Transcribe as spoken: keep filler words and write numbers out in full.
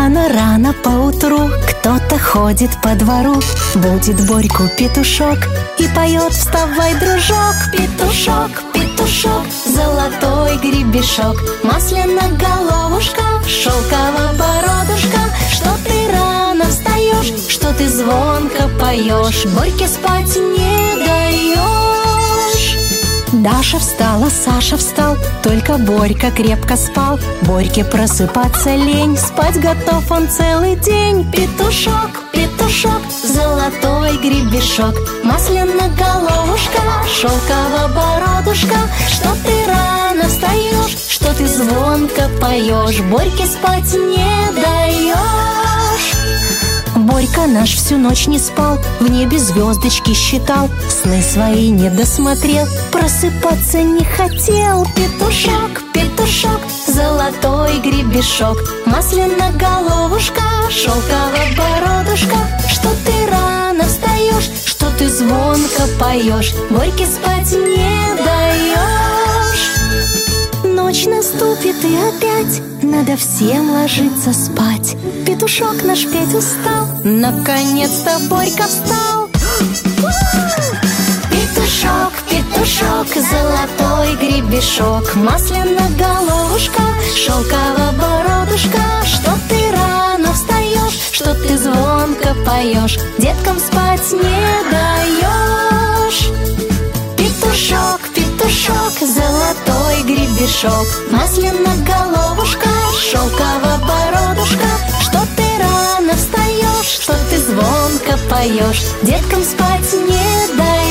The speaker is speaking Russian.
Рано-рано поутру кто-то ходит по двору, будит Борьку петушок и поет: вставай, дружок. Петушок, петушок, золотой гребешок, масляная головушка, шелковая бородушка. Что ты рано встаешь, что ты звонко поешь, Борьке спать не даешь. Даша встала, Саша встал, только Борька крепко спал. Борьке просыпаться лень, спать готов он целый день. Петушок, петушок, золотой гребешок, масляная головушка, шелковая бородушка. Что ты рано встаешь, что ты звонко поешь, Борьке спать не даешь. Борька наш всю ночь не спал, в небе звездочки считал, сны свои не досмотрел, просыпаться не хотел. Петушок, петушок, золотой гребешок, масляная головушка, шелковая бородушка. Что ты рано встаешь, что ты звонко поешь, Борьке спать не даешь. Ночь наступит и опять надо всем ложиться спать. Петушок наш петь устал, наконец-то Борька встал. Петушок, петушок, золотой гребешок, масляная головушка, шелковая бородушка. Что ты рано встаешь, что ты звонко поешь, деткам спать не даешь. Петушок, петушок, золотой гребешок, масляная головушка, шелковая бородушка. Что ты рано встаешь, что ты звонко поешь, деткам спать не даешь.